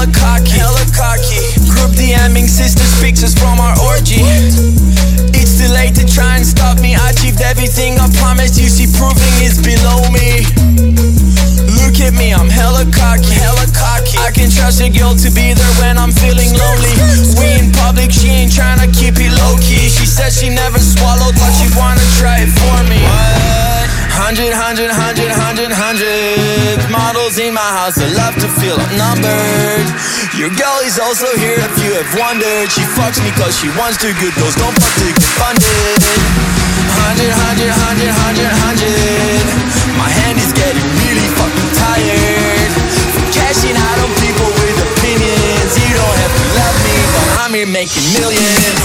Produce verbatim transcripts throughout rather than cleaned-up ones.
hella cocky, hella cocky. Group DMing sister pictures from our orgy. It's too late to try and stop me. I achieved everything I promised you. See, proving is below me. Look at me, I'm hella cocky, hella cocky. I can trust a girl to be there when I'm feeling lonely. We in public, she ain't tryna keep it low-key. She says she never swallowed, but she wanna try it for me. What? Hundred, hundred, hundred, hundred, hundred models in my house, I love to feel outnumbered. Your girl is also here if you have wondered. She fucks me cause she wants to, good girls don't fuck to get funded. Hundred, hundred, hundred, hundred, hundred. My hand is getting really fucking tired from cashing out on people with opinions. You don't have to love me, but I'm here making millions.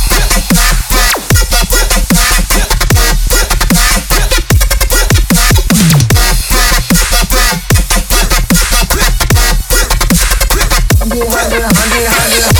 Hundred, hundred, hundred.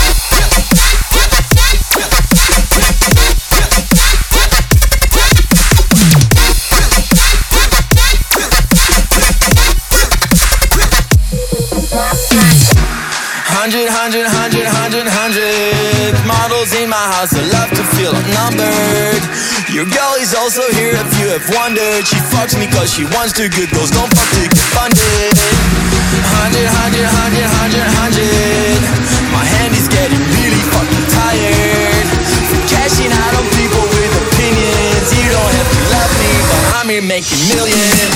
Hundred, hundred, hundred, hundred, hundred models in my house, I love to feel outnumbered. Your girl is also here if you have wondered. She fucks me cause she wants to, good girls don't fuck to get funded. Hundred, hundred, hundred, hundred, hundred. My hand is getting really fucking tired from cashing out on people with opinions. You don't have to love me, but I'm here making millions.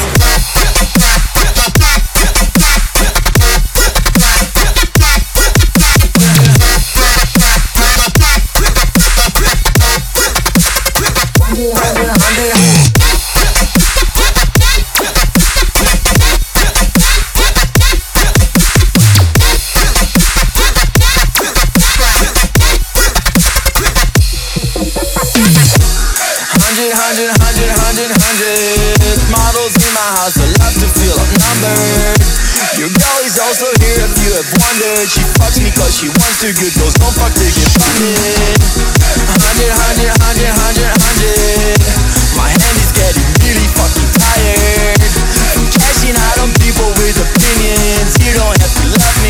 Hundred, hundred, hundred, hundred models in my house, I love to feel outnumbered. Your girl is also here if you have wondered. She fucks me cause she wants to, good girls don't fuck to get funded. Hundred, hundred, hundred, hundred, hundred. My hand is getting really fucking tired from cashing out on people with opinions. You don't have to love me,